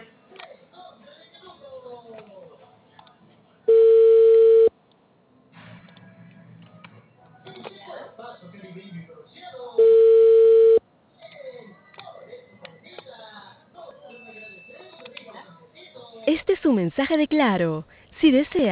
Este es un mensaje de Claro. Si desea